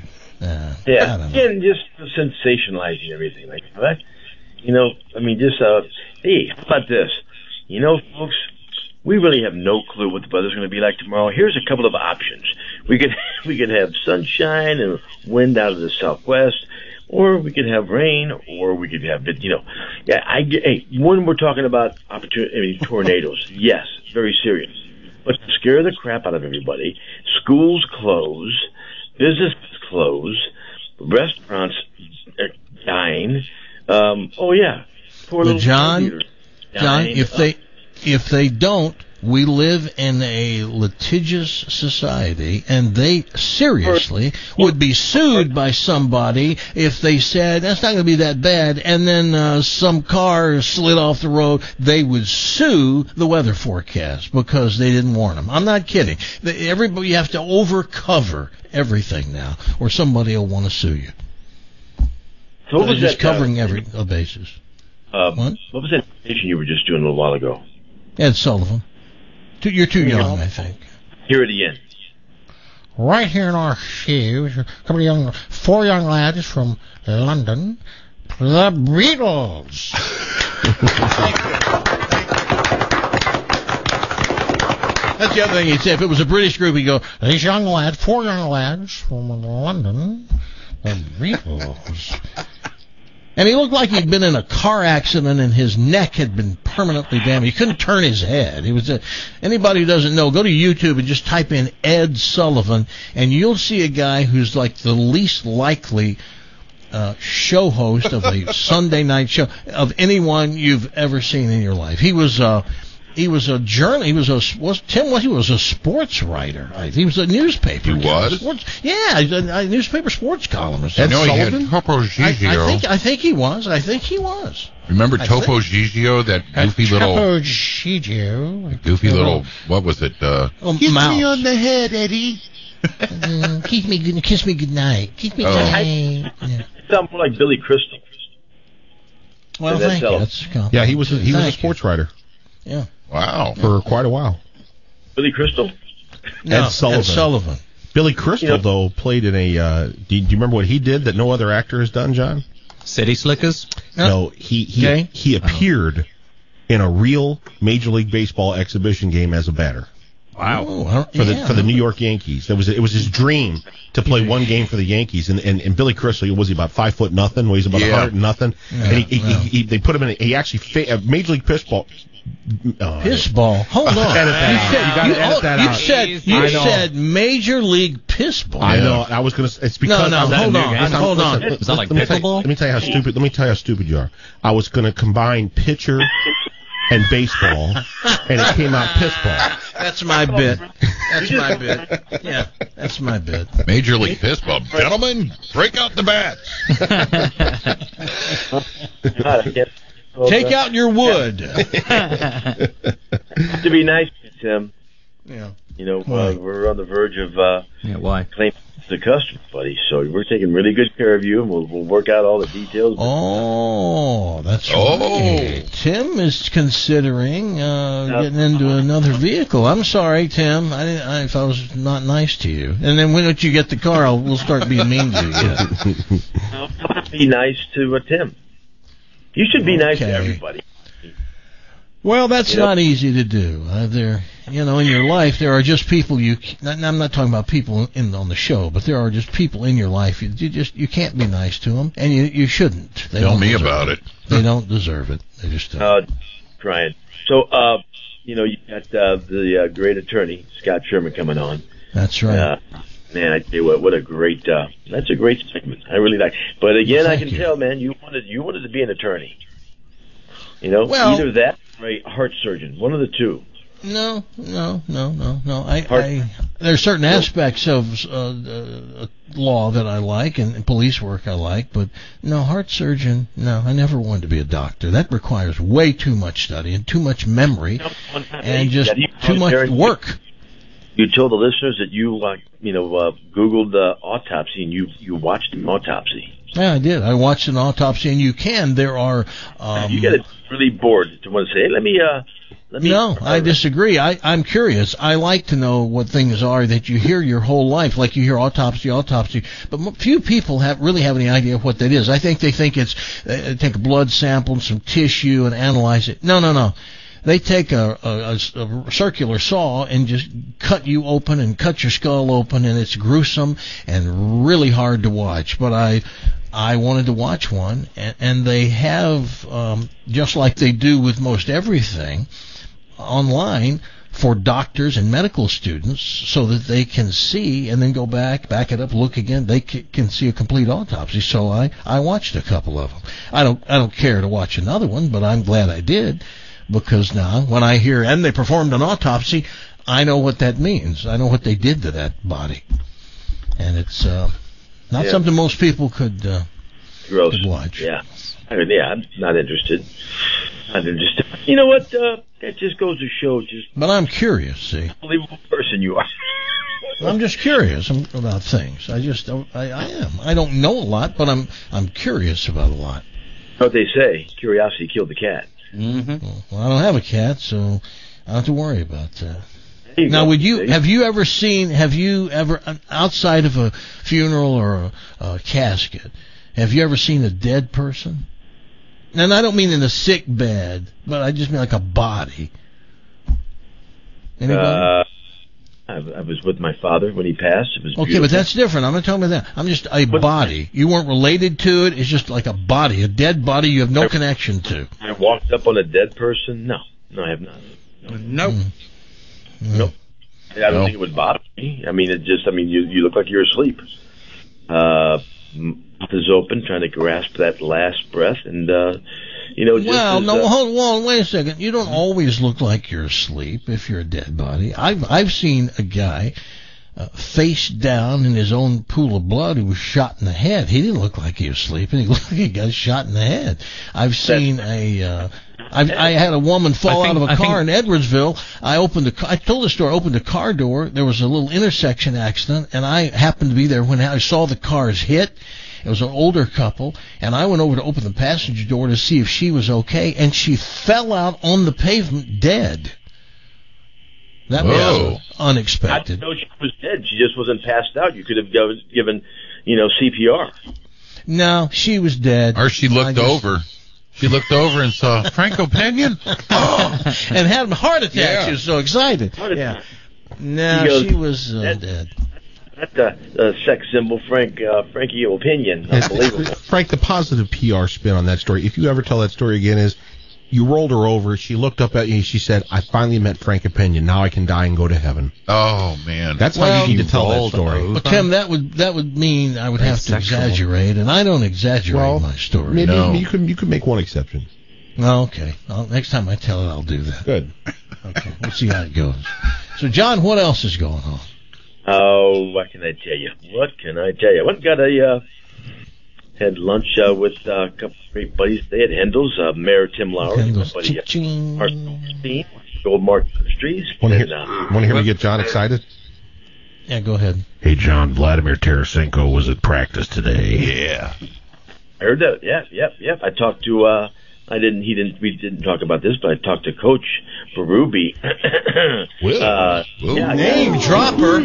S9: Uh,
S15: yeah, again, just sensationalizing everything like that. You know, I mean, just, uh, hey, how about this? You know, folks, we really have no clue what the weather's going to be like tomorrow. Here's a couple of options. We could we could have sunshine and wind out of the southwest, or we could have rain, or we could have, you know, yeah. I hey, when we're talking about opportunity, I mean, tornadoes, yes, very serious. But to scare the crap out of everybody, schools close, businesses close, restaurants are dying. Um, oh yeah, poor
S9: but
S15: little
S9: John, John, if they if they don't, we live in a litigious society, and they seriously would be sued by somebody if they said, that's not going to be that bad, and then uh, some car slid off the road. They would sue the weather forecast because they didn't warn them. I'm not kidding. Everybody, you have to overcover everything now, or somebody will want to sue you.
S15: So what
S9: so
S15: was
S9: just
S15: that,
S9: covering
S15: uh,
S9: every a basis.
S15: Uh, what? What was that information you were just doing a little while ago?
S9: Ed Sullivan. You're too young, I think.
S15: Hear it again.
S16: Right here in our shoes, a couple of young, four young lads from London, the Beatles.
S9: That's the other thing he'd say. If it was a British group, he'd go,
S16: these young lads, four young lads from London, the Beatles.
S9: And he looked like he'd been in a car accident and his neck had been permanently damaged. He couldn't turn his head. He was a, anybody who doesn't know, go to YouTube and just type in Ed Sullivan, and you'll see a guy who's like the least likely uh, show host of a Sunday night show of anyone you've ever seen in your life. He was uh, he was a journal. He was a was Tim. What he was a sports writer. Right? He was a newspaper.
S12: He was.
S9: Sports, yeah, he's a, a newspaper sports columnist.
S12: I know he had Topo Gigio.
S9: I, I think I think he was. I think he was.
S12: Remember Topo Gigio, that goofy little
S16: Topo Gigio,
S12: goofy little what was it? Uh,
S9: oh,
S16: kiss
S9: mouse.
S16: me on the head, Eddie.
S9: uh, kiss me, good, kiss me good night. Kiss me
S12: oh.
S9: good night. Yeah.
S15: Sound more like Billy Crystal.
S9: Well, thank you. That's
S11: yeah, he was a, he was a sports
S9: you.
S11: writer.
S9: Yeah.
S12: Wow.
S11: For quite a while.
S15: Billy Crystal?
S9: No,
S11: Ed Sullivan.
S9: Ed Sullivan.
S11: Billy Crystal, you know, though, played in a. Uh, do, you, do you remember what he did that no other actor has done, John?
S14: City Slickers?
S11: No, he he
S9: Okay.
S11: he appeared in a real Major League Baseball exhibition game as a batter.
S14: Wow.
S9: Oh,
S11: For the
S9: yeah.
S11: for the New York Yankees, that was it was his dream to play one game for the Yankees, and and, and Billy Crystal, was he about five foot nothing? Weighs about a
S12: Yeah.
S11: hundred and nothing,
S9: Yeah,
S11: and he, he,
S9: yeah.
S11: he, he they put him in. A, he actually fa- uh, Major League Baseball. Uh,
S9: Piss ball. Hold on.
S11: Edit that
S9: you
S11: out.
S9: said,
S11: You gotta
S9: you,
S11: edit
S9: oh,
S11: that
S9: you
S11: out.
S9: said you
S11: I know.
S9: said Major League Piss ball.
S11: I know. I was gonna. It's because
S9: no,
S11: I was-
S9: hold on,
S11: listen,
S9: hold on.
S11: listen,
S14: Is that like
S11: let me tell you-
S14: pickleball?
S11: Let me tell you how stupid. Let me tell you how stupid you are. I was gonna combine pitcher and baseball, and it came out piss ball.
S9: That's my bit. That's my bit. Yeah, that's my bit.
S12: Major League Piss Ball. Gentlemen, break out the bats.
S15: God, I guess- well,
S9: Take
S15: uh,
S9: out your wood.
S15: To be nice, Tim.
S9: Yeah.
S15: You know,
S9: Why?
S15: uh, we're on the verge of uh,
S14: Yeah, why?
S15: claiming the customer, buddy. So we're taking really good care of you, and we'll, we'll work out all the details.
S9: Oh, that's
S12: Oh.
S9: right. Tim is considering uh,
S15: No.
S9: getting into another vehicle. I'm sorry, Tim. I, didn't, I if I was not nice to you. And then when you get the car, I'll, we'll start being mean to you.
S15: No, be nice to uh, Tim. You should be nice to
S9: Okay.
S15: everybody.
S9: Well, that's
S15: You know-
S9: not easy to do. Uh, there, you know, in your life, there are just people you. Not, I'm not talking about people in on the show, but there are just people in your life you, you just you can't be nice to them, and you you shouldn't. They
S12: Tell
S9: don't
S12: me
S9: deserve
S12: about it.
S9: They don't deserve it. They just don't.
S15: Uh, Brian. So, uh, you know, you got uh, the uh, great attorney Scott Sherman coming on.
S9: That's right.
S15: Uh, man, I tell you what, what a great. Uh, that's a great segment. I really like. But again, I
S9: Thank
S15: can
S9: you.
S15: tell, man, you wanted you wanted to be an attorney. You know,
S9: Well-
S15: either that or a heart surgeon, one of the two.
S9: No, no, no, no, no. I,
S15: Heart-
S9: I there are certain aspects of uh, uh, law that I like and, and police work I like, but no, heart surgeon. No, I never wanted to be a doctor. That requires way too much study and too much memory and just
S15: That you
S9: too much
S15: volunteered-
S9: work.
S15: You told the listeners that you, uh, you know, uh, Googled uh, autopsy and you you watched an autopsy.
S9: Yeah, I did. I watched an autopsy, and you can. There are. Um,
S15: you get really bored to want to say, hey, let me. Uh, let me.
S9: No, I disagree. I, I'm curious. I like to know what things are that you hear your whole life, like you hear autopsy, autopsy. But m- few people have really have any idea what that is. I think they think it's uh, take a blood sample and some tissue and analyze it. No, no, no. They take a, a, a, a circular saw and just cut you open and cut your skull open, and it's gruesome and really hard to watch. But I, I wanted to watch one, and, and they have, um, just like they do with most everything, online for doctors and medical students, so that they can see and then go back, back it up, look again. They c- can see a complete autopsy. So I, I watched a couple of them. I don't, I don't care to watch another one, but I'm glad I did. Because now, when I hear, and they performed an autopsy, I know what that means. I know what they did to that body. And it's uh, not
S15: Yeah.
S9: something most people could, uh,
S15: Gross.
S9: could watch.
S15: Yeah. I mean, yeah, I'm not interested. Not interested. You know what? Uh, that just goes to show just
S9: But I'm curious, see.
S15: unbelievable person you are.
S9: I'm just curious about things. I just, don't, I, I am. I don't know a lot, but I'm, I'm curious about a lot.
S15: What they say, curiosity killed the cat.
S9: Mm-hmm. Well, I don't have a cat, so I don't have to worry about that.
S15: There you
S9: Now,
S15: go.
S9: would you
S15: See?
S9: have you ever seen? Have you ever outside of a funeral or a, a casket? Have you ever seen a dead person? And I don't mean in a sick bed, but I just mean like a body. Anybody?
S15: Uh, I, I was with my father when he passed. It was
S9: okay,
S15: beautiful.
S9: but that's different. I'm not talking about that. I'm just a body. You weren't related to it. It's just like a body, a dead body you have no connection to.
S15: I walked up on a dead person. No, no, I have not. No.
S9: Nope.
S15: Nope. I don't
S9: No.
S15: think it would bother me. I mean, it just. I mean, you you look like you're asleep. Uh, mouth is open, trying to grasp that last breath, and uh, you know. Just
S9: Well,
S15: as,
S9: no,
S15: uh,
S9: hold on, wait a second. You don't always look like you're asleep if you're a dead body. I've I've seen a guy uh, face down in his own pool of blood who was shot in the head. He didn't look like he was sleeping. He looked like he got shot in the head. I've seen a. Uh, I've, I had a woman fall
S14: I think-
S9: out of a
S14: I
S9: car
S14: think-
S9: in Edwardsville. I opened the. I told the story. I opened the car door. There was a little intersection accident, and I happened to be there when I saw the cars hit. It was an older couple, and I went over to open the passenger door to see if she was okay, and she fell out on the pavement dead. That
S12: Whoa.
S9: was unexpected.
S15: I know she was dead. She just wasn't passed out. You could have given, given you know, C P R.
S9: No, she was dead.
S12: Or she looked
S9: just,
S12: over. She looked over and saw Franco Pinion. Oh.
S9: And had a heart attack.
S12: Yeah.
S9: She was so excited.
S15: Heart attack.
S9: Yeah. No,
S15: goes,
S9: she was uh,
S15: that,
S9: dead.
S15: That's a, a sex symbol, Frank uh, Frankie Opinion. Unbelievable.
S11: Frank, the positive P R spin on that story, if you ever tell that story again, is you rolled her over, she looked up at you, and she said, I finally met Frank Opinion. Now I can die and go to heaven.
S12: Oh, man.
S11: That's
S9: well,
S11: how you need to tell that story.
S9: But, Tim, that would that would mean I would
S11: Very
S9: have to
S11: sexual.
S9: exaggerate, and I don't exaggerate
S11: Well,
S9: my story.
S11: Maybe
S9: no.
S11: you could you could make one exception.
S9: Oh, okay. Well, next time I tell it, I'll do that.
S11: Good.
S9: Okay, we'll see how it goes. So, John, what else is going on?
S15: Oh, what can I tell you? What can I tell you? What got a uh, had lunch uh, with uh, a couple of great buddies. They had Hendel's, uh, Mayor Tim Lowry,
S9: Hendel's.
S15: buddy, uh, Mark Stein, Gold Mark Industries.
S11: Want to
S15: and,
S11: hear,
S15: uh,
S11: wanna hear me get John excited?
S9: Yeah, go ahead.
S17: Hey, John, Vladimir Tarasenko was at practice today.
S12: Yeah.
S15: I heard that. Yeah, yeah, yeah. I talked to. Uh, I didn't. He didn't. We didn't talk about this, but I talked to Coach Berube.
S12: Will.
S15: uh,
S12: Will.
S15: yeah,
S9: Name
S15: yeah.
S9: dropper.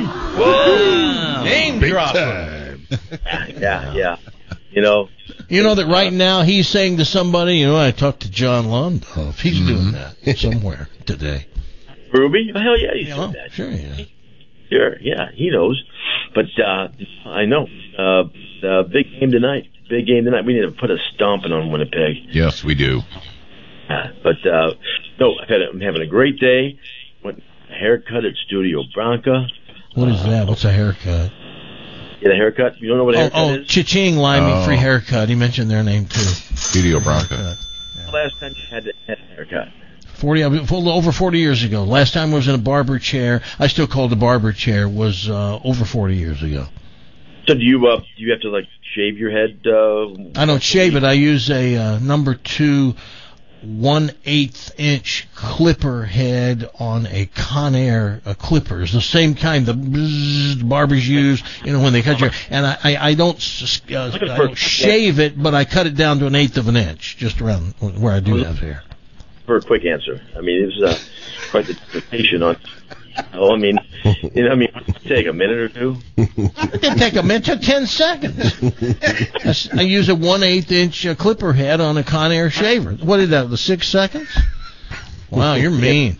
S15: Whoa!
S9: Name
S12: Big
S9: dropper.
S12: time.
S15: Yeah, yeah. You know.
S9: You know that right now he's saying to somebody, you know, I talked to John Londoff. He's
S12: Mm-hmm.
S9: doing that somewhere today.
S15: Berube? Oh, hell yeah, he
S9: You know,
S15: said that.
S9: sure, yeah.
S15: Sure, yeah, he knows. But uh, I know. Uh, uh, big game tonight. Big game tonight. We need to put a stomping on Winnipeg.
S12: Yes, we do.
S15: Uh, but uh, no, I've had a, I'm having a great day. Went a haircut at Studio Bronca.
S9: What is that? What's a haircut?
S15: Get a haircut? You don't know what a
S9: Oh,
S15: haircut
S9: oh
S15: is?
S9: Cha-Ching Limey,
S12: Oh.
S9: free haircut. He mentioned their name, too.
S12: Studio Bronca.
S9: Haircut.
S15: Last time you had, to, had a haircut.
S9: Forty, I mean, over forty years ago. Last time I was in a barber chair. I still call it a barber chair. Was uh, over forty years ago.
S15: So do you uh, do you have to like shave your head? Uh,
S9: I don't shave it. I use a uh, number two, one eighth inch clipper head on a Conair uh, clippers, the same kind the bzzz, barbers use. You know when they cut your. And I, I, I don't s- uh, I don't shave it, but I cut it down to an eighth of an inch, just around where I do have hair.
S15: For a quick answer, I mean it was uh, quite the dissertation on. Oh, I mean, you know, I mean, take a minute or two.
S9: It didn't take a minute, it took ten seconds. I, s- I use a one eighth inch uh, clipper head on a Conair shaver. What is that? The six seconds? Wow, you're mean.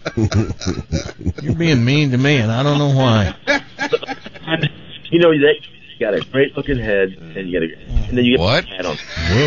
S9: You're being mean to me, and I don't know why.
S15: You know, you got a great looking head, and you got a, and then you get
S12: What?
S15: a hat on.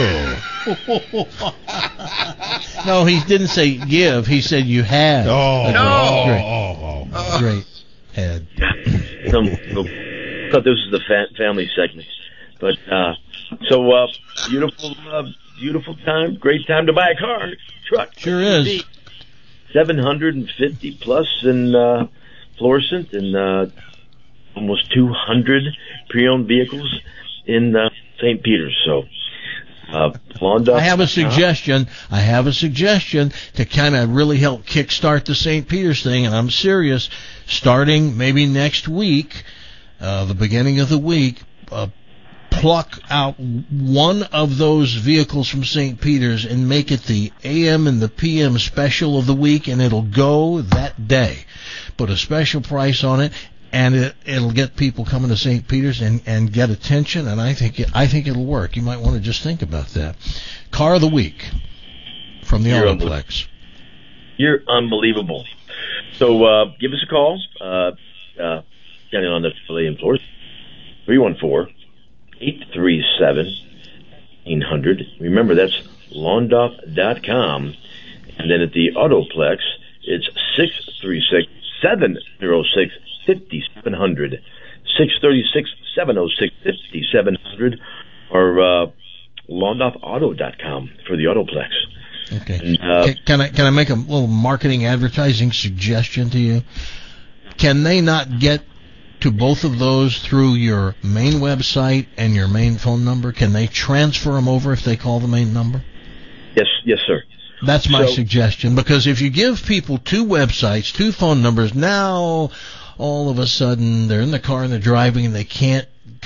S12: Whoa.
S9: No, he didn't say give. He said you had.
S11: Oh,
S12: No.
S9: Great,
S11: oh, oh.
S9: great head.
S15: Some, I thought this was the fa- family segment, but uh, so uh, beautiful, uh, beautiful time, great time to buy a car, truck.
S9: Sure is.
S15: Seven hundred and fifty plus in uh, Florissant, and uh, almost two hundred pre-owned vehicles in uh, Saint Peter's. So, uh, Londa.
S9: I have a suggestion. I have a suggestion to kind of really help kickstart the Saint Peter's thing, and I'm serious. Starting maybe next week, uh, the beginning of the week, uh, pluck out one of those vehicles from Saint Peter's and make it the A M and the P M special of the week, and it'll go that day. Put a special price on it, and it, it'll get people coming to Saint Peter's and, and get attention, and I think it, I think it'll work. You might want to just think about that. Car of the week from the
S15: You're
S9: Autoplex.
S15: You're unbelievable. So uh, give us a call. Uh, uh, getting on the Palladium floor, three one four, eight three seven, eight hundred. Remember, that's Londoff dot com. And then at the Autoplex, it's six three six, seven oh six, five seven zero zero. six three six, seven oh six, five seven zero zero. Or uh, Londoff Auto dot com for the Autoplex.
S9: Okay.
S15: And, uh,
S9: can, can I can I make a little marketing advertising suggestion to you? Can they not get to both of those through your main website and your main phone number? Can they transfer them over if they call the main number?
S15: Yes, yes, sir.
S9: That's my
S15: So-
S9: suggestion, because if you give people two websites, two phone numbers, now all of a sudden they're in the car and they're driving and they can't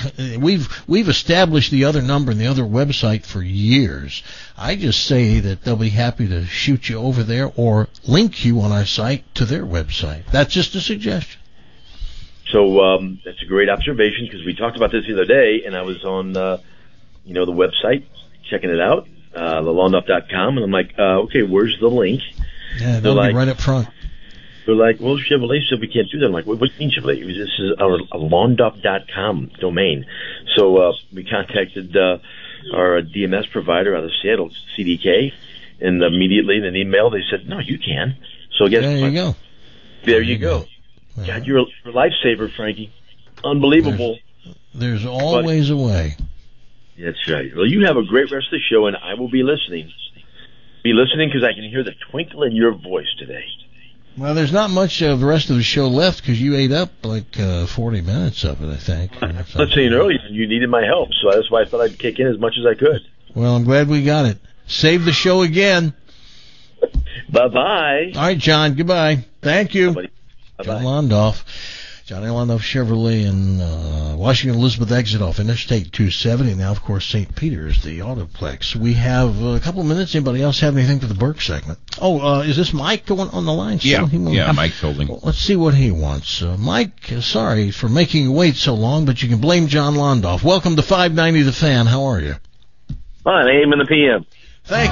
S9: we've we've established the other number and the other website for years. I just say that they'll be happy to shoot you over there or link you on our site to their website. That's just a suggestion.
S15: So um, that's a great observation because we talked about this the other day, and I was on, uh, you know, the website checking it out, uh, the lawn duff dot com, and I'm like, uh, okay, where's the link?
S9: Yeah, they'll
S15: like,
S9: be right up front.
S15: They're like, well, Chevrolet said we can't do that. I'm like, what, what do you mean Chevrolet? This is our a lawn duff dot com domain. So uh, we contacted uh, our D M S provider out of Seattle, C D K, and immediately in an email they said, no, you can. So guess
S9: there
S15: what?
S9: you go.
S15: There you go. God, you're a, you're a lifesaver, Frankie. Unbelievable.
S9: There's, there's always
S15: but,
S9: a way.
S15: That's right. Well, you have a great rest of the show, and I will be listening. Be listening because I can hear the twinkle in your voice today.
S9: Well, there's not much of the rest of the show left because you ate up like uh, forty minutes of it, I think.
S15: I was saying earlier you needed my help, so that's why I thought I'd kick in as much as I could.
S9: Well, I'm glad we got it. Save the show again.
S15: Bye-bye.
S9: All right, John, goodbye. Thank you.
S15: Bye-bye.
S9: John Londoff. Johnny Londoff Chevrolet in uh, Washington Elizabeth exit off Interstate two seventy. Now, of course, Saint Peter's, the Autoplex. We have a couple of minutes. Anybody else have anything for the Burke segment? Oh, uh, is this Mike going on the line?
S12: Yeah,
S9: he
S12: yeah, Mike's holding.
S9: Well, let's see what he wants. Uh, Mike, uh, sorry for making you wait so long, but you can blame John Londoff. Welcome to five ninety The Fan. How are you?
S18: Fine, A M in the P M.
S9: Thank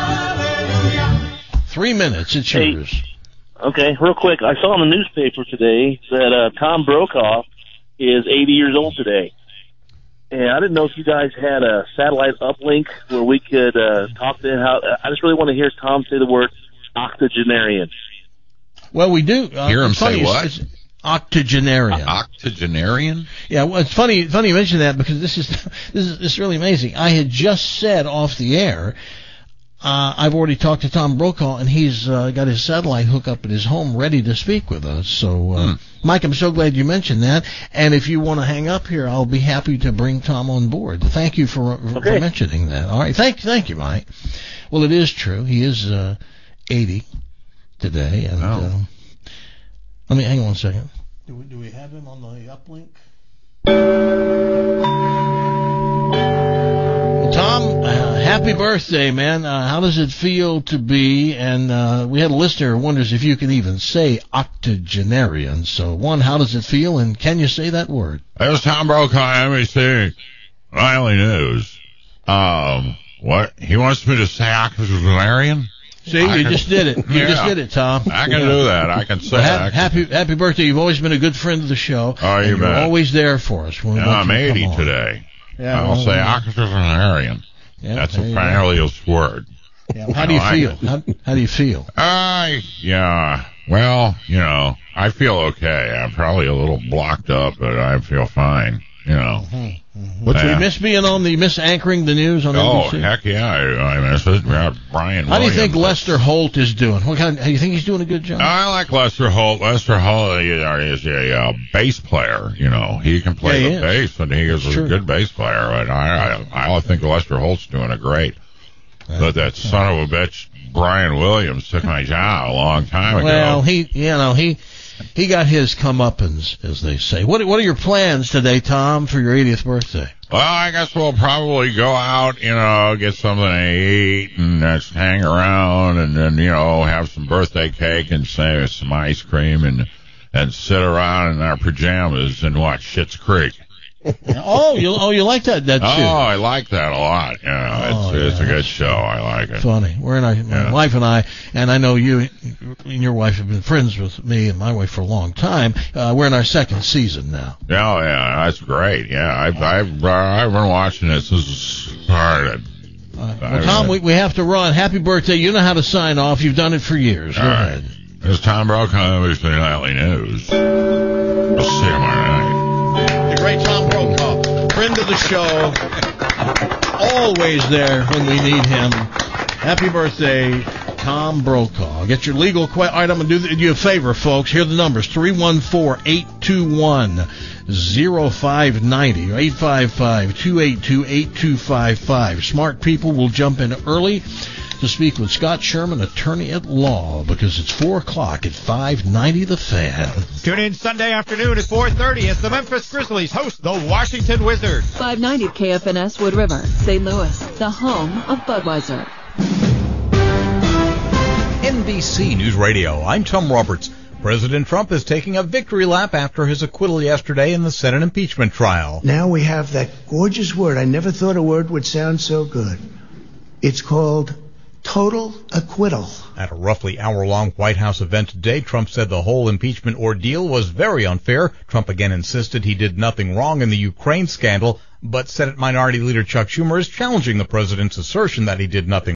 S9: you. Three minutes. It's
S18: hey.
S9: yours.
S18: Okay, real quick. I saw in the newspaper today that uh, Tom Brokaw is eighty years old today. And I didn't know if you guys had a satellite uplink where we could uh, talk to him. How, I just really want to hear Tom say the word octogenarian.
S9: Well, we do. Uh,
S12: hear him
S9: say
S12: what?
S9: It's, it's octogenarian.
S12: Octogenarian?
S9: Yeah, well, it's funny. Funny you mention that because this is this is this is really amazing. I had just said off the air. Uh, I've already talked to Tom Brokaw, and he's uh, got his satellite hookup at his home ready to speak with us. So, uh, hmm. Mike, I'm so glad you mentioned that. And if you want to hang up here, I'll be happy to bring Tom on board. Thank you for, for,
S18: okay.
S9: for mentioning that. All right, thank, thank you, Mike. Well, it is true. He is uh, eighty today. And
S12: oh.
S9: uh, let me hang on a second. Do we, do we have him on the uplink? Tom, uh, happy birthday, man. Uh, how does it feel to be, and uh, we had a listener who wonders if you can even say octogenarian. So, one, how does it feel, and can you say that word?
S12: There's Tom Brokaw, N B C Nightly News. Um, what? He wants me to say octogenarian?
S9: See,
S12: I
S9: you
S12: can,
S9: just did it. You
S12: yeah,
S9: just did it, Tom.
S12: I can
S9: yeah.
S12: do that. I can say
S9: well, ha-
S12: that.
S9: Happy, happy birthday. You've always been a good friend of the show.
S12: Oh, you
S9: and
S12: bet.
S9: You're always there for us. When we
S12: Yeah, I'm eighty
S9: on.
S12: today.
S9: Yeah,
S12: I'll
S9: well,
S12: say
S9: well,
S12: octogenarian.
S9: Yeah,
S12: That's a
S9: there you
S12: fabulous word.
S9: Yeah, how do you
S12: I,
S9: feel? How, how do you feel?
S12: I, yeah, well, you know, I feel okay. I'm probably a little blocked up, but I feel fine, you know.
S9: Mm-hmm. Mm-hmm. What's
S12: yeah.
S9: we miss being on the miss anchoring the news on
S12: Oh,
S9: N B C?
S12: heck yeah, I, I miss it. Yeah, Brian
S9: How do you think
S12: Williams.
S9: Lester Holt is doing? What kind? Do you think he's doing a good job?
S12: I like Lester Holt. Lester Holt is a uh, bass player. You know, he can play
S9: Yeah, he
S12: the
S9: is.
S12: bass, and he is
S9: That's
S12: a
S9: true.
S12: good bass player. And I, I, I think Lester Holt's doing a great. But that son of a bitch, Brian Williams, took my job a long time ago.
S9: Well, he, you know, he he got his comeuppance, as they say. What what are your plans today, Tom, for your eightieth birthday?
S12: Well, I guess we'll probably go out, you know, get something to eat and just hang around and then, you know, have some birthday cake and say some ice cream and and sit around in our pajamas and watch Schitt's Creek.
S9: oh, you oh you like that that
S12: Oh,
S9: too?
S12: I like that a lot. You know,
S9: Oh,
S12: it's, it's
S9: yeah.
S12: a good show. I like it.
S9: Funny. We're in our, my
S12: Yeah.
S9: wife and I, and I know you and your wife have been friends with me and my wife for a long time. Uh, we're in our second season now.
S12: Oh, yeah, that's great. Yeah, I've I've, uh, I've been watching this since it started.
S9: Uh, well, Tom, we, we have to run. Happy birthday. You know how to sign off. You've done it for years. Go
S12: All
S9: ahead.
S12: right. This is Tom Brokaw, N B C Nightly News. We'll see you tomorrow night.
S9: The great Tom Brokaw, friend of the show, always there when we need him. Happy birthday, Tom Brokaw. Get your legal question. All right, I'm going to do you a favor, folks. Here are the numbers: three one four, eight two one, zero five nine zero, eight five five, two eight two, eight two five five. Smart people will jump in early to speak with Scott Sherman, attorney at law, because it's four o'clock at five ninety The Fan.
S19: Tune in Sunday afternoon at four thirty as the Memphis Grizzlies host the Washington Wizards.
S20: five ninety K F N S Wood River, Saint Louis, the home of Budweiser.
S19: N B C News Radio, I'm Tom Roberts. President Trump is taking a victory lap after his acquittal yesterday in the Senate impeachment trial.
S21: Now we have that gorgeous word. I never thought a word would sound so good. It's called total acquittal.
S19: At a roughly hour-long White House event today, Trump said the whole impeachment ordeal was very unfair. Trump again insisted he did nothing wrong in the Ukraine scandal, but Senate Minority Leader Chuck Schumer is challenging the president's assertion that he did nothing